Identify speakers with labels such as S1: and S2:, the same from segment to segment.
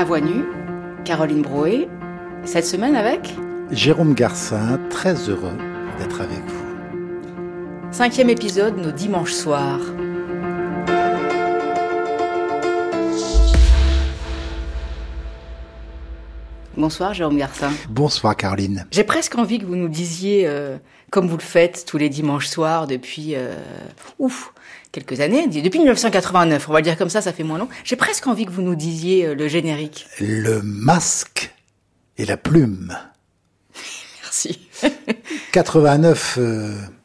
S1: À Voix nue, Caroline Broé, cette semaine avec
S2: Jérôme Garcin, très heureux d'être avec vous.
S1: 5e épisode, nos dimanches soirs. Bonsoir Jérôme Garcin.
S2: Bonsoir Caroline.
S1: J'ai presque envie que vous nous disiez, comme vous le faites tous les dimanches soirs depuis quelques années, depuis 1989, on va le dire comme ça fait moins long. J'ai presque envie que vous nous disiez le générique.
S2: Le masque et la plume.
S1: Merci.
S2: 89...
S1: Non ?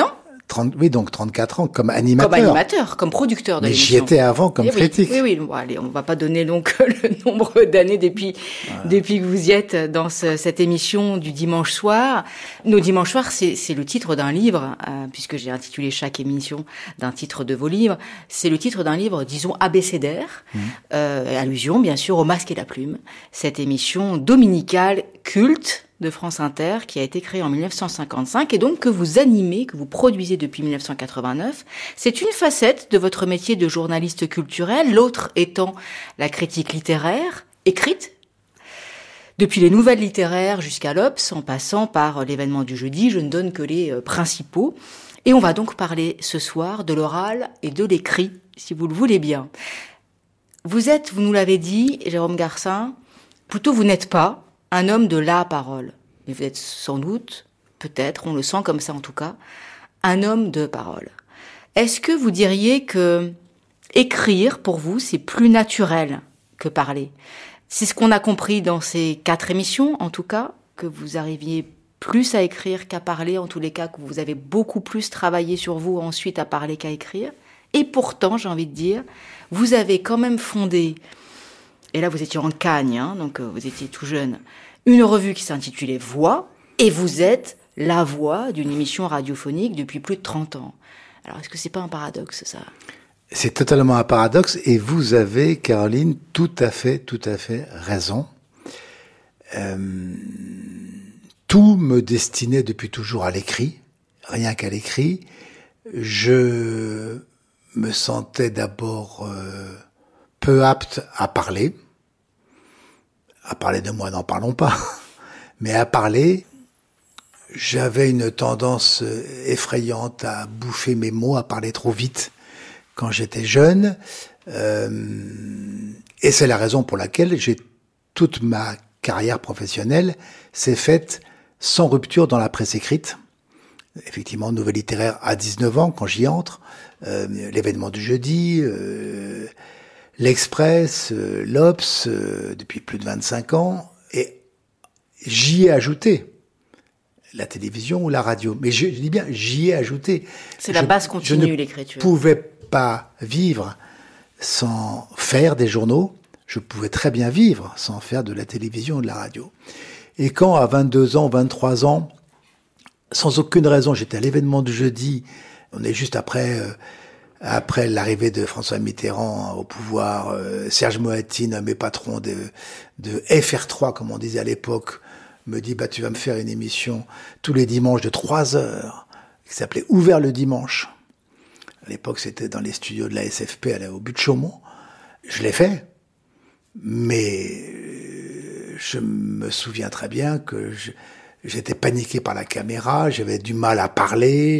S2: 30, oui, donc 34 ans comme animateur.
S1: Comme animateur, comme producteur de l'émission.
S2: Mais j'y étais avant comme critique.
S1: Oui. Bon, allez, on va pas donner donc le nombre d'années depuis que vous y êtes dans cette émission du dimanche soir. Nos dimanches soirs, c'est le titre d'un livre, puisque j'ai intitulé chaque émission d'un titre de vos livres. C'est le titre d'un livre, disons, abécédaire, allusion bien sûr au Masque et la Plume, cette émission dominicale culte de France Inter, qui a été créée en 1955 et donc que vous animez, que vous produisez depuis 1989. C'est une facette de votre métier de journaliste culturel, l'autre étant la critique littéraire, écrite. Depuis les nouvelles littéraires jusqu'à l'Obs, en passant par l'événement du jeudi, je ne donne que les principaux. Et on va donc parler ce soir de l'oral et de l'écrit, si vous le voulez bien. Vous nous l'avez dit, Jérôme Garcin, plutôt vous n'êtes pas un homme de la parole. Mais vous êtes sans doute, peut-être, on le sent comme ça en tout cas, un homme de parole. Est-ce que vous diriez que écrire, pour vous, c'est plus naturel que parler ? C'est ce qu'on a compris dans ces 4 émissions, en tout cas, que vous arriviez plus à écrire qu'à parler, en tous les cas, que vous avez beaucoup plus travaillé sur vous ensuite à parler qu'à écrire. Et pourtant, j'ai envie de dire, vous avez quand même fondé, et là vous étiez en cagne, donc vous étiez tout jeune, une revue qui s'intitulait Voix, et vous êtes la voix d'une émission radiophonique depuis plus de 30 ans. Alors, est-ce que c'est pas un paradoxe, ça ?
S2: C'est totalement un paradoxe, et vous avez, Caroline, tout à fait raison. Tout me destinait depuis toujours à l'écrit, rien qu'à l'écrit. Je me sentais d'abord peu apte à parler. À parler de moi, n'en parlons pas. Mais à parler, j'avais une tendance effrayante à bouffer mes mots, à parler trop vite quand j'étais jeune. Et c'est la raison pour laquelle toute ma carrière professionnelle s'est faite sans rupture dans la presse écrite. Effectivement, Nouvelle littéraire à 19 ans, quand j'y entre. L'événement du jeudi, l'Express, l'Obs, depuis plus de 25 ans, et j'y ai ajouté la télévision ou la radio. Mais je dis bien, j'y ai ajouté.
S1: C'est la base continue, l'écriture.
S2: Je ne pouvais pas vivre sans faire des journaux. Je pouvais très bien vivre sans faire de la télévision ou de la radio. Et quand, à 22 ans, 23 ans, sans aucune raison, j'étais à l'événement du jeudi, on est juste après l'arrivée de François Mitterrand au pouvoir, Serge Moati, nommé patron de FR3, comme on disait à l'époque, me dit, tu vas me faire une émission tous les dimanches de 3 heures, qui s'appelait Ouvert le dimanche. À l'époque, c'était dans les studios de la SFP, au but de Chaumont. Je l'ai fait, mais je me souviens très bien que j'étais paniqué par la caméra, j'avais du mal à parler,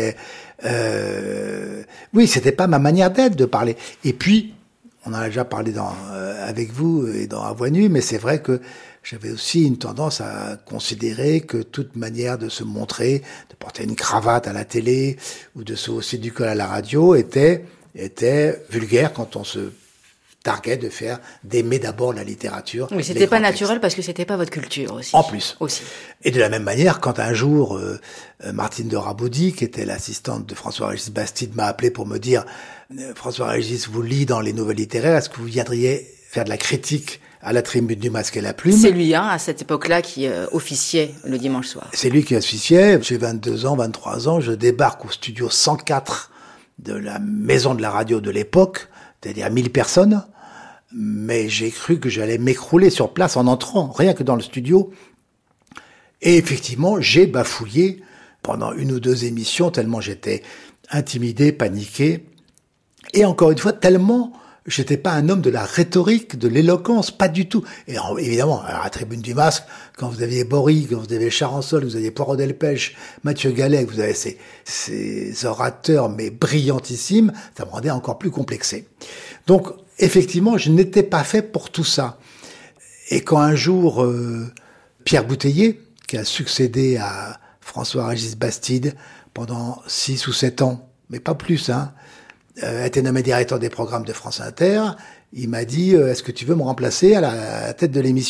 S2: oui, c'était pas ma manière d'être de parler. Et puis, on en a déjà parlé avec vous et dans À Voix nue, mais c'est vrai que j'avais aussi une tendance à considérer que toute manière de se montrer, de porter une cravate à la télé ou de se hausser du col à la radio était vulgaire quand on se targuait d'aimer d'abord la littérature.
S1: Oui, c'était pas naturel parce que c'était pas votre culture aussi.
S2: En plus.
S1: Aussi.
S2: Et de la même manière, quand un jour, Martine de Rabaudy, qui était l'assistante de François-Régis Bastide, m'a appelé pour me dire, François-Régis vous lit dans les nouvelles littéraires, est-ce que vous viendriez faire de la critique à la tribune du Masque et la Plume?
S1: C'est lui, à cette époque-là, qui officiait le dimanche soir.
S2: C'est lui qui officiait. J'ai 22 ans, 23 ans, je débarque au studio 104 de la maison de la radio de l'époque, c'est-à-dire 1000 personnes. Mais j'ai cru que j'allais m'écrouler sur place en entrant, rien que dans le studio. Et effectivement, j'ai bafouillé pendant 1 ou 2 émissions, tellement j'étais intimidé, paniqué. Et encore une fois, tellement J'étais pas un homme de la rhétorique, de l'éloquence, pas du tout. Et évidemment, à la tribune du Masque, quand vous aviez Bory, quand vous aviez Charançol, vous aviez Poirot-Delpech, Mathieu Gallet, vous avez ces orateurs, mais brillantissimes, ça me rendait encore plus complexé. Donc, effectivement, je n'étais pas fait pour tout ça. Et quand un jour, Pierre Bouteiller, qui a succédé à François-Régis Bastide pendant 6 ou 7 ans, mais pas plus, a été nommé directeur des programmes de France Inter, il m'a dit « Est-ce que tu veux me remplacer à la tête de l'émission ?»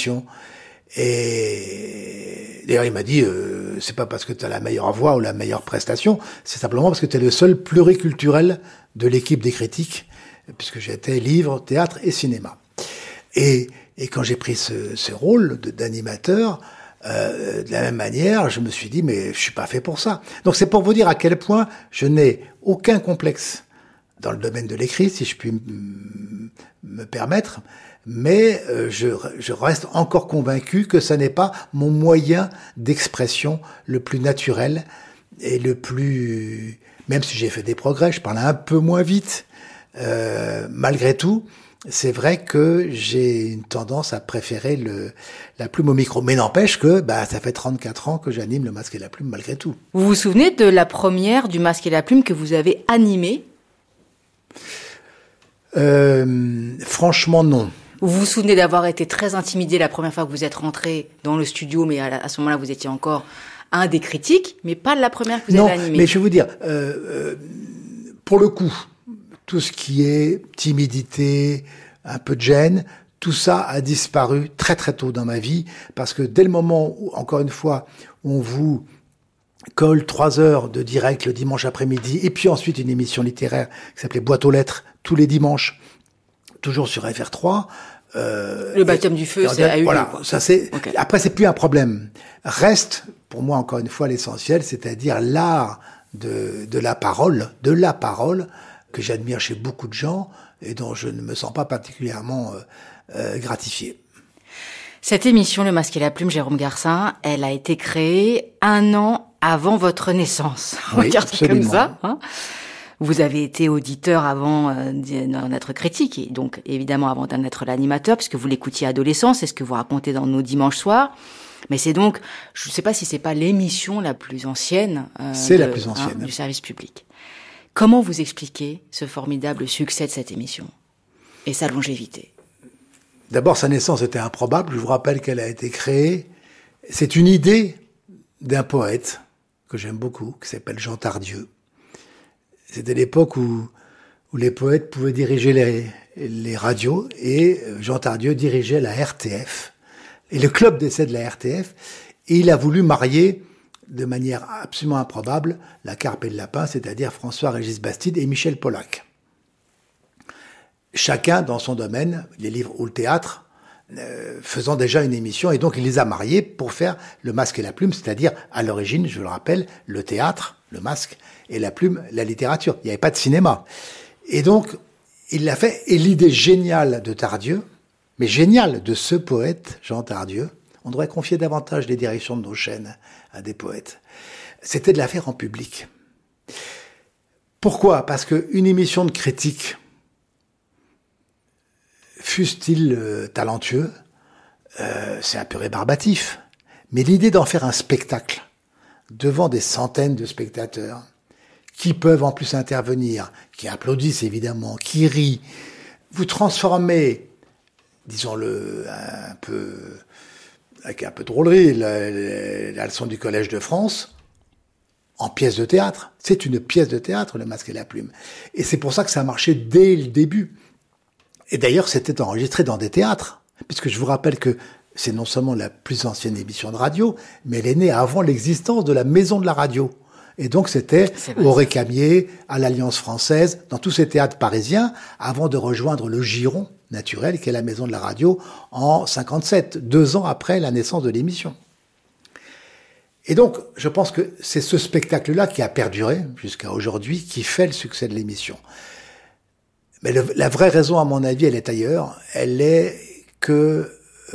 S2: Et d'ailleurs, il m'a dit « C'est pas parce que tu as la meilleure voix ou la meilleure prestation, c'est simplement parce que tu es le seul pluriculturel de l'équipe des critiques, puisque j'étais livre, théâtre et cinéma. » Et quand j'ai pris ce rôle d'animateur, de la même manière, je me suis dit, mais je suis pas fait pour ça. Donc c'est pour vous dire à quel point je n'ai aucun complexe dans le domaine de l'écrit, si je puis me permettre, mais je reste encore convaincu que ça n'est pas mon moyen d'expression le plus naturel et le plus... Même si j'ai fait des progrès, je parle un peu moins vite, malgré tout, c'est vrai que j'ai une tendance à préférer la plume au micro. Mais n'empêche que ça fait 34 ans que j'anime le Masque et la Plume malgré tout.
S1: Vous vous souvenez de la première du Masque et la Plume que vous avez animée ?
S2: Franchement, non.
S1: Vous vous souvenez d'avoir été très intimidé la première fois que vous êtes rentré dans le studio, mais à ce moment-là, vous étiez encore un des critiques, mais pas la première que vous avez animée.
S2: Non, mais je vais vous dire, pour le coup, tout ce qui est timidité, un peu de gêne, tout ça a disparu très très tôt dans ma vie, parce que dès le moment où, encore une fois, on vous colle 3 heures de direct le dimanche après-midi, et puis ensuite une émission littéraire qui s'appelait Boîte aux lettres, tous les dimanches, toujours sur FR3.
S1: Le baptême du feu, c'est à eu lieu.
S2: Voilà, ça c'est. Okay. Après, c'est plus un problème. Reste, pour moi, encore une fois, l'essentiel, c'est-à-dire l'art de la parole, que j'admire chez beaucoup de gens et dont je ne me sens pas particulièrement gratifié.
S1: Cette émission, Le Masque et la Plume, Jérôme Garcin, elle a été créée 1 an avant votre naissance.
S2: Oui,
S1: regarde
S2: absolument.
S1: Comme ça. Vous avez été auditeur avant d'en être critique, et donc évidemment avant d'en être l'animateur, puisque vous l'écoutiez adolescent, c'est ce que vous racontez dans nos dimanches soirs. Mais c'est donc, je ne sais pas si c'est pas l'émission la plus ancienne,
S2: la plus ancienne
S1: du service public. Comment vous expliquez ce formidable succès de cette émission et sa longévité ?
S2: D'abord, sa naissance était improbable. Je vous rappelle qu'elle a été créée. C'est une idée d'un poète que j'aime beaucoup, qui s'appelle Jean Tardieu. C'était l'époque où les poètes pouvaient diriger les radios, et Jean Tardieu dirigeait la RTF, et le club d'essai de la RTF, et il a voulu marier de manière absolument improbable la carpe et le lapin, c'est-à-dire François-Régis Bastide et Michel Polac. Chacun dans son domaine, les livres ou le théâtre, faisant déjà une émission, et donc il les a mariés pour faire Le Masque et la Plume, c'est-à-dire à l'origine, je le rappelle, le théâtre, le masque, et la plume, la littérature. Il n'y avait pas de cinéma. Et donc, il l'a fait, et l'idée géniale de Tardieu, mais géniale de ce poète, Jean Tardieu, on devrait confier davantage les directions de nos chaînes à des poètes, c'était de la faire en public. Pourquoi ? Parce qu'une émission de critique, fût-il talentueux, c'est un peu rébarbatif. Mais l'idée d'en faire un spectacle devant des centaines de spectateurs qui peuvent en plus intervenir, qui applaudissent évidemment, qui rient, vous transformez, disons-le un peu, avec un peu de drôlerie, la leçon du Collège de France en pièce de théâtre. C'est une pièce de théâtre, Le Masque et la Plume. Et c'est pour ça que ça a marché dès le début. Et d'ailleurs, c'était enregistré dans des théâtres, puisque je vous rappelle que c'est non seulement la plus ancienne émission de radio, mais elle est née avant l'existence de la Maison de la Radio. Et donc c'était au Récamier, à l'Alliance Française, dans tous ces théâtres parisiens, avant de rejoindre le giron naturel, qui est la Maison de la Radio, en 57, 2 ans après la naissance de l'émission. Et donc, je pense que c'est ce spectacle-là qui a perduré jusqu'à aujourd'hui, qui fait le succès de l'émission. Mais la vraie raison, à mon avis, elle est ailleurs. Elle est que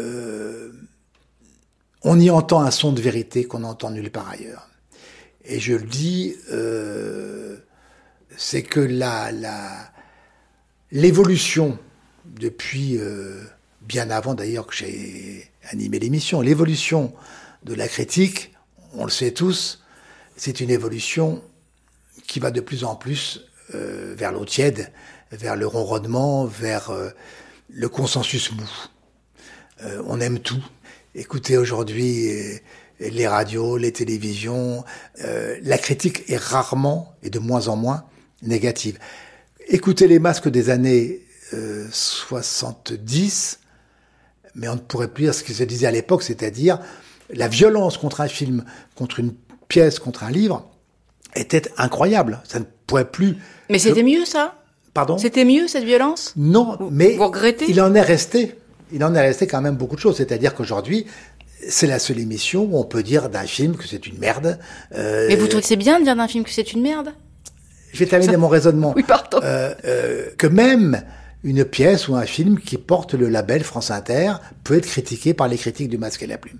S2: on y entend un son de vérité qu'on n'entend nulle part ailleurs. Et je le dis, c'est que l'évolution depuis bien avant d'ailleurs que j'ai animé l'émission. L'évolution de la critique, on le sait tous, c'est une évolution qui va de plus en plus vers l'eau tiède, vers le ronronnement, vers le consensus mou. On aime tout. Écoutez aujourd'hui les radios, les télévisions, la critique est rarement et de moins en moins négative. Écoutez les masques des années 70, mais on ne pourrait plus dire ce qui se disait à l'époque, c'est-à-dire la violence contre un film, contre une pièce, contre un livre, était incroyable. Ça ne pourrait plus...
S1: Mais c'était mieux, ça ?
S2: Pardon ?
S1: C'était mieux, cette violence ?
S2: Non, mais
S1: vous regrettez ?
S2: Il en est resté quand même beaucoup de choses. C'est-à-dire qu'aujourd'hui, c'est la seule émission où on peut dire d'un film que c'est une merde.
S1: Mais vous trouvez que c'est bien de dire d'un film que c'est une merde ?
S2: Je vais terminer mon raisonnement.
S1: Oui, pardon.
S2: Que même une pièce ou un film qui porte le label France Inter peut être critiqué par les critiques du Masque et la Plume.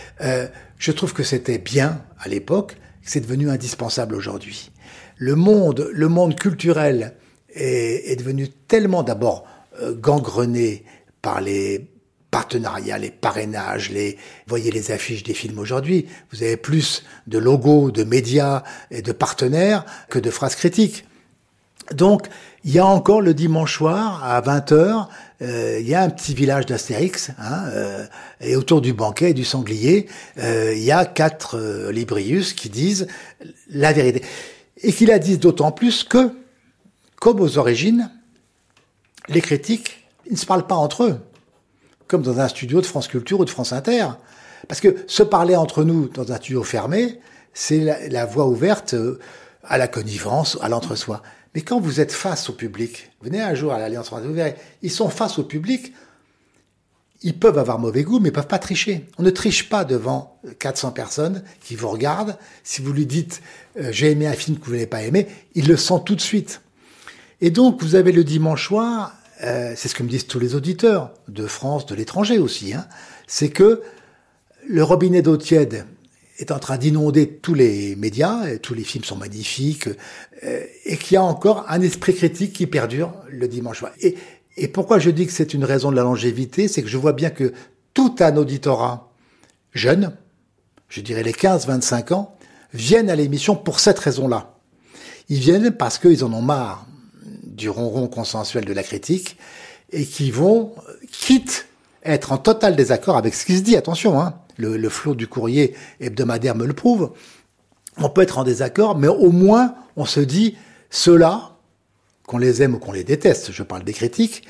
S2: Je trouve que c'était bien à l'époque, que c'est devenu indispensable aujourd'hui. Le monde culturel est devenu tellement d'abord gangrené par les partenariats, les parrainages, voyez les affiches des films aujourd'hui. Vous avez plus de logos, de médias et de partenaires que de phrases critiques. Donc, il y a encore le dimanche soir, à 20h, il y a un petit village d'Astérix, et autour du banquet et du sanglier, il y a 4 Librius qui disent la vérité. Et qui la disent d'autant plus que, comme aux origines, les critiques, ils ne se parlent pas entre eux, comme dans un studio de France Culture ou de France Inter. Parce que se parler entre nous dans un studio fermé, c'est la voie ouverte à la connivence, à l'entre-soi. Mais quand vous êtes face au public, venez un jour à l'Alliance française, vous verrez, ils sont face au public, ils peuvent avoir mauvais goût, mais ils peuvent pas tricher. On ne triche pas devant 400 personnes qui vous regardent. Si vous lui dites j'ai aimé un film que vous n'avez pas aimé, il le sent tout de suite. Et donc, vous avez le dimanche soir, c'est ce que me disent tous les auditeurs de France, de l'étranger aussi, c'est que le robinet d'eau tiède est en train d'inonder tous les médias, et tous les films sont magnifiques, et qu'il y a encore un esprit critique qui perdure le dimanche soir. Et pourquoi je dis que c'est une raison de la longévité, c'est que je vois bien que tout un auditorat jeune, je dirais les 15-25 ans, viennent à l'émission pour cette raison-là. Ils viennent parce qu'ils en ont marre du ronron consensuel de la critique, et qui vont, quitte à être en total désaccord avec ce qui se dit, attention, le flot du courrier hebdomadaire me le prouve, on peut être en désaccord, mais au moins on se dit, ceux-là, qu'on les aime ou qu'on les déteste, je parle des critiques,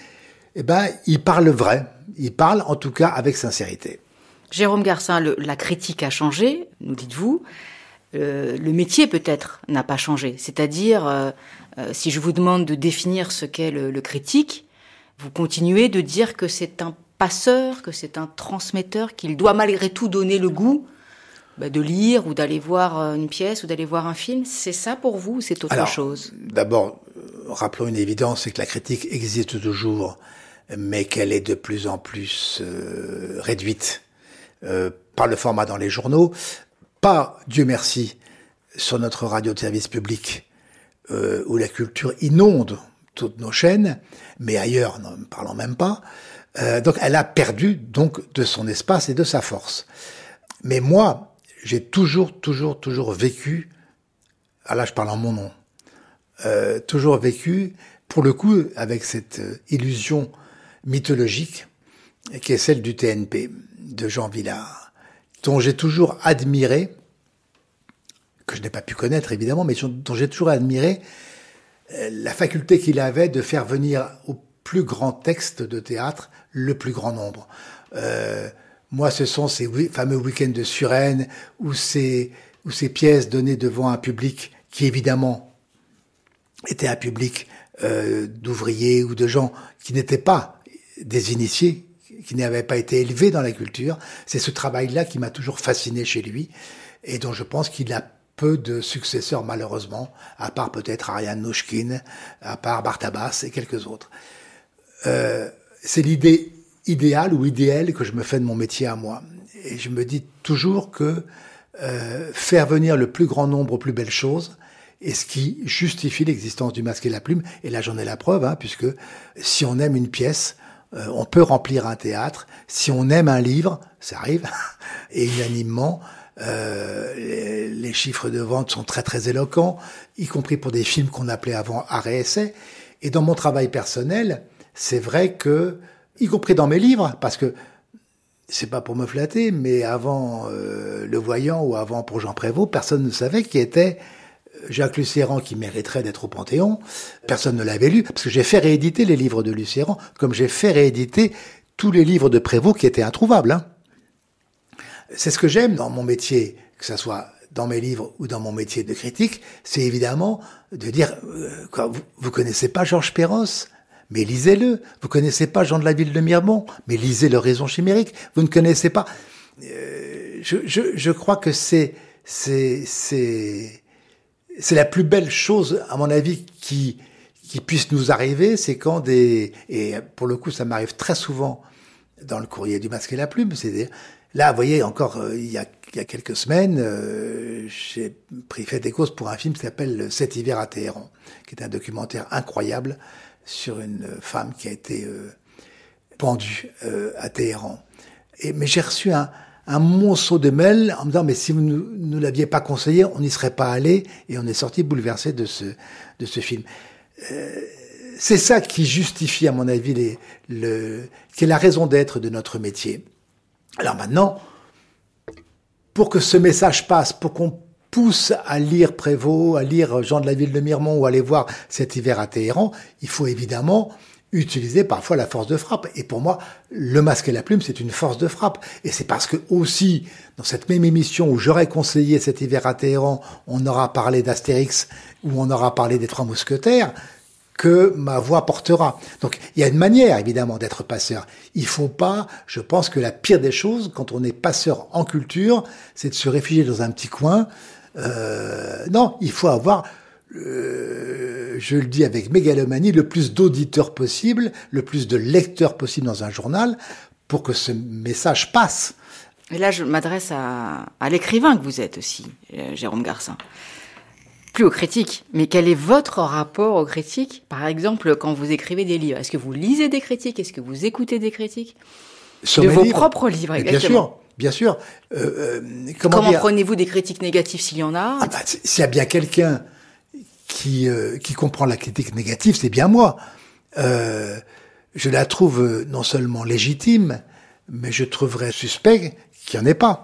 S2: ils parlent vrai, ils parlent en tout cas avec sincérité.
S1: Jérôme Garcin, la critique a changé, nous dites-vous, le métier peut-être n'a pas changé, c'est-à-dire, si je vous demande de définir ce qu'est le critique, vous continuez de dire que c'est un passeur, que c'est un transmetteur, qu'il doit malgré tout donner le goût de lire ou d'aller voir une pièce ou d'aller voir un film. C'est ça pour vous ou c'est autre chose ?
S2: D'abord, rappelons une évidence, c'est que la critique existe toujours, mais qu'elle est de plus en plus réduite par le format dans les journaux. Pas, Dieu merci, sur notre radio de service public, où la culture inonde toutes nos chaînes, mais ailleurs, n'en parlons même pas. Donc elle a perdu donc de son espace et de sa force. Mais moi, j'ai toujours vécu, là je parle en mon nom, toujours vécu, pour le coup, avec cette illusion mythologique qui est celle du TNP, de Jean Vilar, dont j'ai toujours admiré, que je n'ai pas pu connaître évidemment, mais dont j'ai toujours admiré la faculté qu'il avait de faire venir au plus grand texte de théâtre le plus grand nombre. Moi, ce sont ces fameux week-ends de Suresnes ou ces pièces données devant un public qui, évidemment, était un public d'ouvriers ou de gens qui n'étaient pas des initiés, qui n'avaient pas été élevés dans la culture. C'est ce travail-là qui m'a toujours fasciné chez lui et dont je pense qu'il a peu de successeurs, malheureusement, à part peut-être Ariane Nouchkine, à part Bartabas et quelques autres. C'est l'idée idéale ou idéale que je me fais de mon métier à moi. Et je me dis toujours que faire venir le plus grand nombre aux plus belles choses est ce qui justifie l'existence du Masque et la Plume. Et là, j'en ai la preuve, puisque si on aime une pièce, on peut remplir un théâtre si on aime un livre, ça arrive, et unanimement, les chiffres de vente sont très très éloquents, y compris pour des films qu'on appelait avant art et essai. Et dans mon travail personnel, c'est vrai que, y compris dans mes livres, parce que c'est pas pour me flatter, mais avant Le Voyant ou avant Pour Jean Prévost, personne ne savait qui était Jacques Lucéran, qui mériterait d'être au Panthéon. Personne ne l'avait lu, parce que j'ai fait rééditer les livres de Lucéran, comme j'ai fait rééditer tous les livres de Prévost qui étaient introuvables. Hein. C'est ce que j'aime dans mon métier, que ça soit dans mes livres ou dans mon métier de critique, c'est évidemment de dire, vous connaissez pas Georges Perros, mais lisez-le. Vous connaissez pas Jean de la Ville de Miremont, mais lisez l'Horizon chimérique. Vous ne connaissez pas. Je crois que c'est la plus belle chose, à mon avis, qui puisse nous arriver, c'est quand et pour le coup, ça m'arrive très souvent dans le Courrier du Masque et la Plume, c'est-à-dire, là, vous voyez, encore, il y a quelques semaines, j'ai pris fait des causes pour un film qui s'appelle Cet hiver à Téhéran, qui est un documentaire incroyable sur une femme qui a été pendue à Téhéran. Mais j'ai reçu un monceau de mails en me disant, mais si vous ne l'aviez pas conseillé, on n'y serait pas allé, et on est sorti bouleversé de ce film. C'est ça qui justifie, à mon avis, qui est la raison d'être de notre métier. Alors maintenant, pour que ce message passe, pour qu'on pousse à lire Prévost, à lire Jean de la Ville de Miremont ou à aller voir Cet hiver à Téhéran, il faut évidemment utiliser parfois la force de frappe. Et pour moi, Le Masque et la Plume, c'est une force de frappe. Et c'est parce que aussi, dans cette même émission où j'aurais conseillé Cet hiver à Téhéran, on aura parlé d'Astérix, ou on aura parlé des Trois Mousquetaires, que ma voix portera. Donc, il y a une manière, évidemment, d'être passeur. Il faut pas, je pense que la pire des choses, quand on est passeur en culture, c'est de se réfugier dans un petit coin. Non, il faut avoir, je le dis avec mégalomanie, le plus d'auditeurs possible, le plus de lecteurs possible dans un journal, pour que ce message passe.
S1: Et là, je m'adresse à l'écrivain que vous êtes aussi, Jérôme Garcin. Plus aux critiques, mais quel est votre rapport aux critiques? Par exemple, quand vous écrivez des livres, est-ce que vous lisez des critiques? Est-ce que vous écoutez des critiques?
S2: Sur
S1: de
S2: mes
S1: vos
S2: livres,
S1: propres livres, exactement.
S2: Bien sûr.
S1: Comment prenez-vous des critiques négatives s'il y en a?
S2: S'il y a bien quelqu'un qui comprend la critique négative, c'est bien moi. Je la trouve non seulement légitime, mais je trouverais suspect qu'il n'y en ait pas.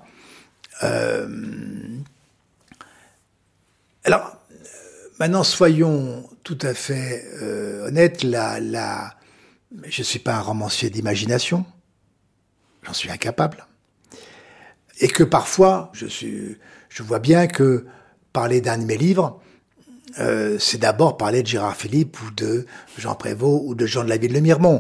S2: Alors, maintenant, soyons tout à fait honnêtes, je suis pas un romancier d'imagination, j'en suis incapable. Et que parfois, je vois bien que parler d'un de mes livres, c'est d'abord parler de Gérard Philipe ou de Jean Prévost ou de Jean de la Ville de Miremont.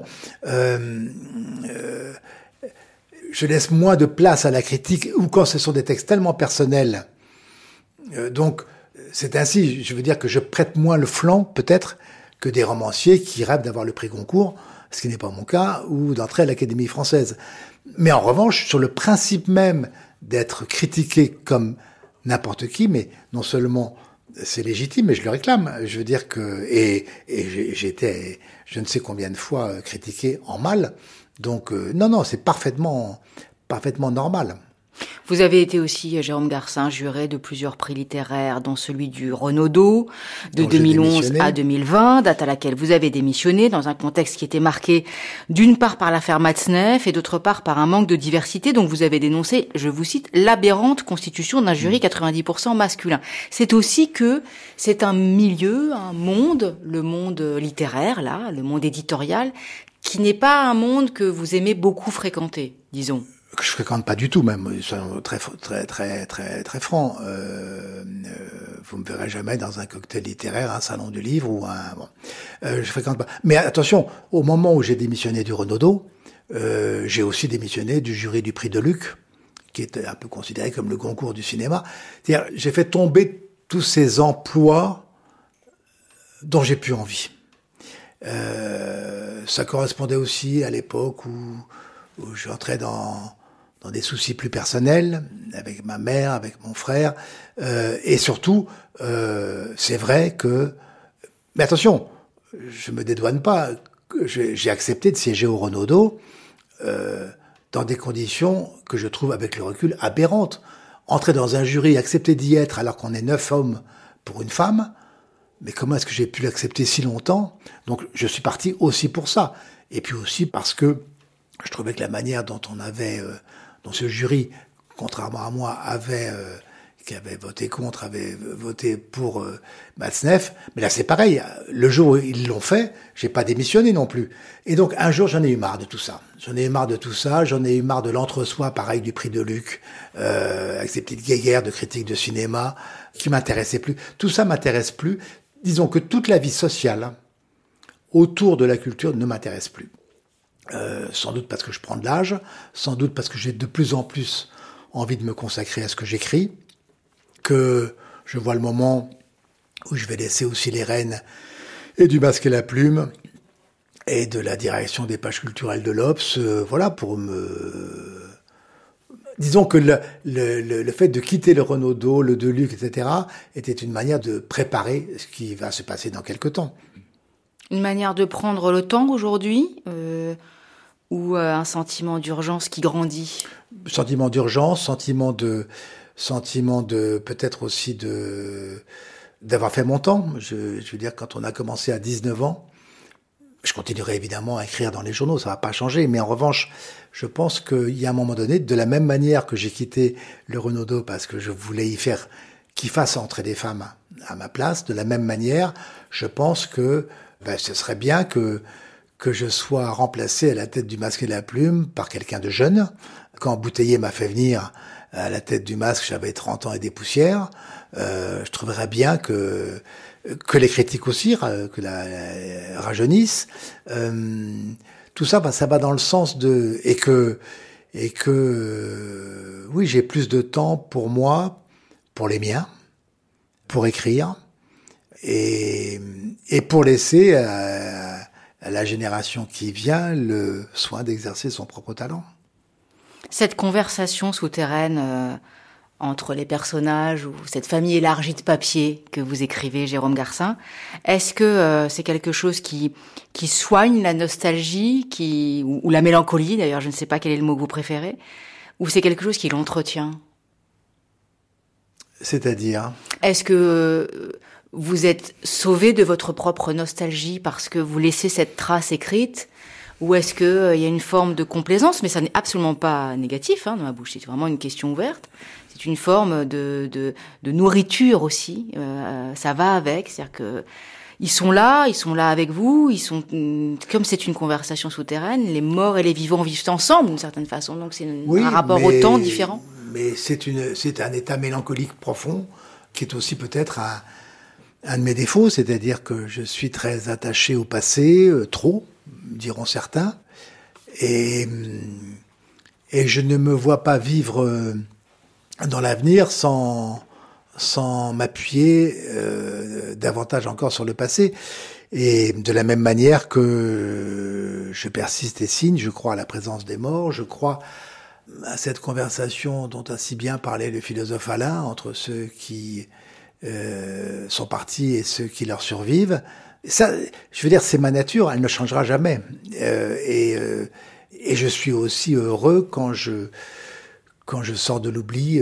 S2: Je laisse moins de place à la critique, ou quand ce sont des textes tellement personnels. Donc, c'est ainsi, je veux dire que je prête moins le flanc, peut-être, que des romanciers qui rêvent d'avoir le prix Goncourt, ce qui n'est pas mon cas, ou d'entrer à l'Académie française. Mais en revanche, sur le principe même d'être critiqué comme n'importe qui, mais non seulement c'est légitime, mais je le réclame. Je veux dire que... Et j'ai été, je ne sais combien de fois, critiqué en mal. Donc, non, c'est parfaitement normal.
S1: Vous avez été aussi, Jérôme Garcin, juré de plusieurs prix littéraires, dont celui du Renaudot, de 2011 à 2020, date à laquelle vous avez démissionné, dans un contexte qui était marqué d'une part par l'affaire Matzneff et d'autre part par un manque de diversité, dont vous avez dénoncé, je vous cite, l'aberrante constitution d'un jury 90% masculin. C'est aussi que c'est un milieu, un monde, le monde littéraire, là, le monde éditorial, qui n'est pas un monde que vous aimez beaucoup fréquenter, disons.
S2: Que je fréquente pas du tout, même, soyons très franc. Vous me verrez jamais dans un cocktail littéraire, un salon du livre ou je fréquente pas. Mais attention, au moment où j'ai démissionné du Renaudot, j'ai aussi démissionné du jury du prix de Luc, qui est un peu considéré comme le Goncourt du cinéma. C'est-à-dire, j'ai fait tomber tous ces emplois dont j'ai plus envie. Ça correspondait aussi à l'époque où j'entrais dans des soucis plus personnels, avec ma mère, avec mon frère, et surtout, c'est vrai que... Mais attention, je me dédouane pas, j'ai accepté de siéger au Renaudot dans des conditions que je trouve, avec le recul, aberrantes. Entrer dans un jury, accepter d'y être alors qu'on est 9 hommes pour une femme, mais comment est-ce que j'ai pu l'accepter si longtemps? Donc je suis parti aussi pour ça. Et puis aussi parce que je trouvais que la manière dont dont ce jury, contrairement à moi, qui avait voté contre, avait voté pour Matzneff. Mais là, c'est pareil. Le jour où ils l'ont fait, j'ai pas démissionné non plus. Et donc, un jour, j'en ai eu marre de tout ça. J'en ai eu marre de l'entre-soi, pareil, du prix de Luc, avec ces petites guéguerres de critiques de cinéma, qui m'intéressaient plus. Tout ça m'intéresse plus. Disons que toute la vie sociale autour de la culture ne m'intéresse plus. Sans doute parce que je prends de l'âge, sans doute parce que j'ai de plus en plus envie de me consacrer à ce que j'écris, que je vois le moment où je vais laisser aussi les rênes et du Masque et la Plume et de la direction des pages culturelles de l'Obs, voilà, pour me... Disons que le fait de quitter le Renaudot, le Deluc, etc., était une manière de préparer ce qui va se passer dans quelque temps.
S1: Une manière de prendre le temps aujourd'hui ou un sentiment d'urgence qui grandit?
S2: Sentiment d'urgence, sentiment de peut-être aussi d'avoir fait mon temps. Je veux dire, quand on a commencé à 19 ans, je continuerai évidemment à écrire dans les journaux, ça va pas changer. Mais en revanche, je pense qu'il y a un moment donné, de la même manière que j'ai quitté le Renaudot parce que je voulais qu'il fasse entrer des femmes à ma place, de la même manière, je pense que ce serait bien que je sois remplacé à la tête du Masque et la Plume par quelqu'un de jeune. Quand Bouteiller m'a fait venir à la tête du Masque, j'avais 30 ans et des poussières. Je trouverais bien que les critiques aussi rajeunissent. Tout ça, ça va dans le sens de... Et que oui, j'ai plus de temps pour moi, pour les miens, pour écrire, et pour laisser à la génération qui vient le soin d'exercer son propre talent.
S1: Cette conversation souterraine entre les personnages ou cette famille élargie de papier que vous écrivez, Jérôme Garcin, est-ce que c'est quelque chose qui soigne la nostalgie, ou la mélancolie, d'ailleurs, je ne sais pas quel est le mot que vous préférez, ou c'est quelque chose qui l'entretient?
S2: C'est-à-dire?
S1: Est-ce que vous êtes sauvé de votre propre nostalgie parce que vous laissez cette trace écrite? Ou est-ce que il y a une forme de complaisance? Mais ça n'est absolument pas négatif dans ma bouche, c'est vraiment une question ouverte. C'est une forme de nourriture aussi, ça va avec, c'est-à-dire que ils sont là avec vous, comme c'est une conversation souterraine, les morts et les vivants vivent ensemble d'une certaine façon, donc c'est un rapport au temps différent.
S2: Mais c'est un état mélancolique profond qui est aussi peut-être un de mes défauts, c'est-à-dire que je suis très attaché au passé, trop, diront certains, et je ne me vois pas vivre dans l'avenir sans m'appuyer davantage encore sur le passé. Et de la même manière que je persiste et signe, je crois à la présence des morts, je crois à cette conversation dont a si bien parlé le philosophe Alain entre ceux qui sont partis et ceux qui leur survivent. Ça, je veux dire, c'est ma nature, elle ne changera jamais. Et je suis aussi heureux quand je sors de l'oubli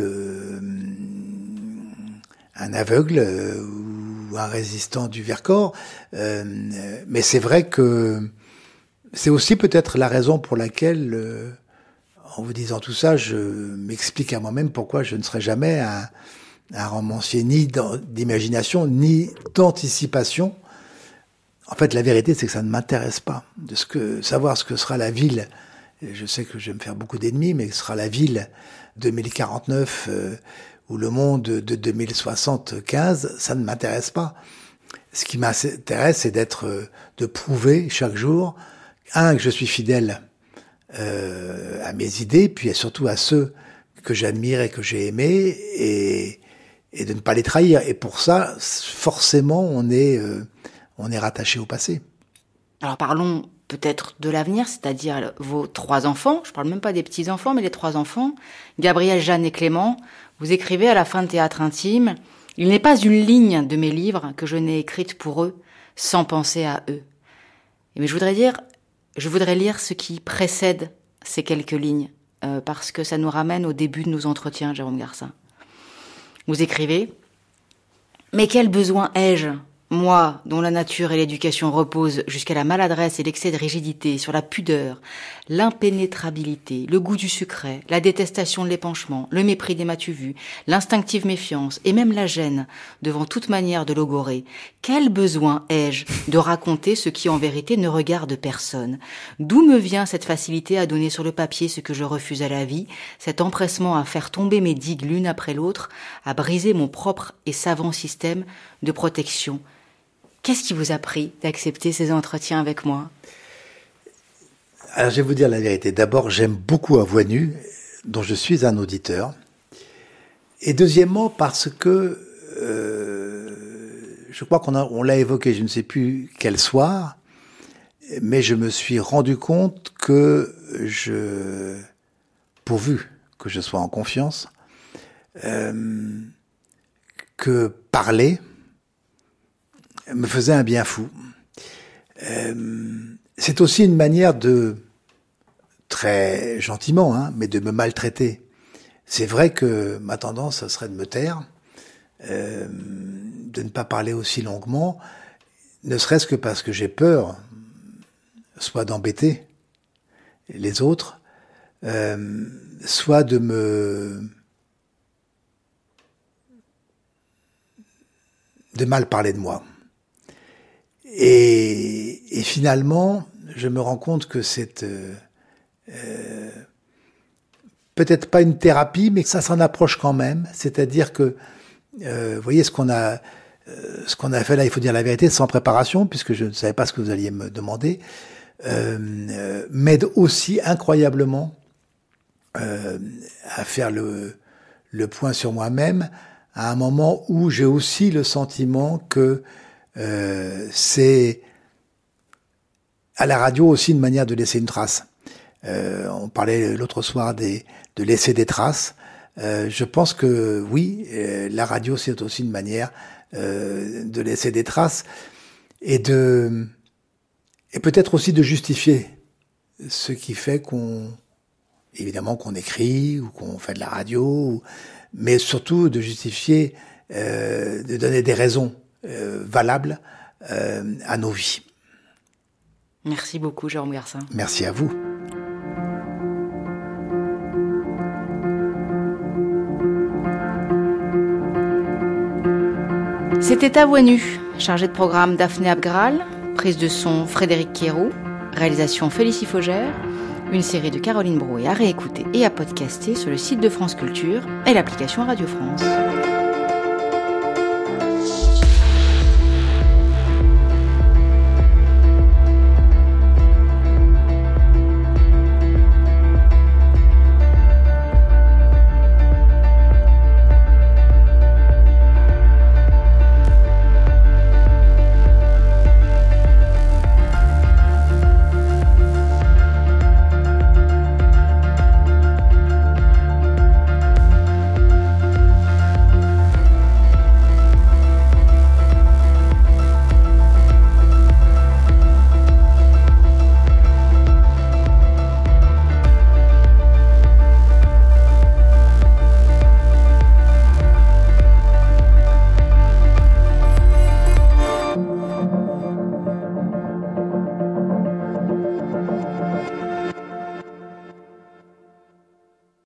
S2: un aveugle ou un résistant du Vercors. Mais c'est vrai que c'est aussi peut-être la raison pour laquelle, en vous disant tout ça, je m'explique à moi-même pourquoi je ne serai jamais un romancier ni d'imagination, ni d'anticipation. En fait, la vérité, c'est que ça ne m'intéresse pas. Savoir ce que sera la ville, je sais que je vais me faire beaucoup d'ennemis, mais ce sera la ville 2049 ou le monde de 2075, ça ne m'intéresse pas. Ce qui m'intéresse, c'est de prouver chaque jour, que je suis fidèle à mes idées, puis surtout à ceux que j'admire et que j'ai aimés, et de ne pas les trahir. Et pour ça, forcément, on est rattaché au passé.
S1: Alors parlons peut-être de l'avenir, c'est-à-dire vos 3 enfants. Je parle même pas des petits-enfants, mais les 3 enfants. Gabriel, Jeanne et Clément. Vous écrivez à la fin de Théâtre intime, « Il n'est pas une ligne de mes livres que je n'ai écrite pour eux, sans penser à eux. » Mais je voudrais lire ce qui précède ces quelques lignes, parce que ça nous ramène au début de nos entretiens, Jérôme Garcin. Vous écrivez « Mais quel besoin ai-je, moi, dont la nature et l'éducation reposent jusqu'à la maladresse et l'excès de rigidité, sur la pudeur, l'impénétrabilité, le goût du sucré, la détestation de l'épanchement, le mépris des m'as-tu vu, l'instinctive méfiance et même la gêne devant toute manière de logorer. Quel besoin ai-je de raconter ce qui en vérité ne regarde personne? D'où me vient cette facilité à donner sur le papier ce que je refuse à la vie, cet empressement à faire tomber mes digues l'une après l'autre, à briser mon propre et savant système de protection? Qu'est-ce qui vous a pris d'accepter ces entretiens avec moi?
S2: Alors, je vais vous dire la vérité. D'abord, j'aime beaucoup À Voix Nue, dont je suis un auditeur. Et deuxièmement, parce que je crois qu'on l'a évoqué, je ne sais plus quel soir, mais je me suis rendu compte que pourvu que je sois en confiance, que parler me faisait un bien fou. C'est aussi une manière de, très gentiment, mais de me maltraiter. C'est vrai que ma tendance, ça serait de me taire, de ne pas parler aussi longuement, ne serait-ce que parce que j'ai peur, soit d'embêter les autres, soit de mal parler de moi. Et finalement, je me rends compte que c'est peut-être pas une thérapie, mais que ça s'en approche quand même. C'est-à-dire que, vous voyez, ce qu'on a fait là, il faut dire la vérité, sans préparation, puisque je ne savais pas ce que vous alliez me demander, m'aide aussi incroyablement à faire le point sur moi-même, à un moment où j'ai aussi le sentiment que c'est à la radio aussi une manière de laisser une trace. On parlait l'autre soir de laisser des traces. Je pense que oui, la radio c'est aussi une manière de laisser des traces et peut-être aussi de justifier ce qui fait évidemment qu'on écrit ou qu'on fait de la radio, mais surtout de justifier, de donner des raisons valables à nos vies.
S1: Merci beaucoup, Jérôme Garcin.
S2: Merci à vous.
S1: C'était À Voix Nue, chargé de programme Daphné Abgral, prise de son Frédéric Quéroux, réalisation Félicie Faugère, une série de Caroline Brouet à réécouter et à podcaster sur le site de France Culture et l'application Radio France.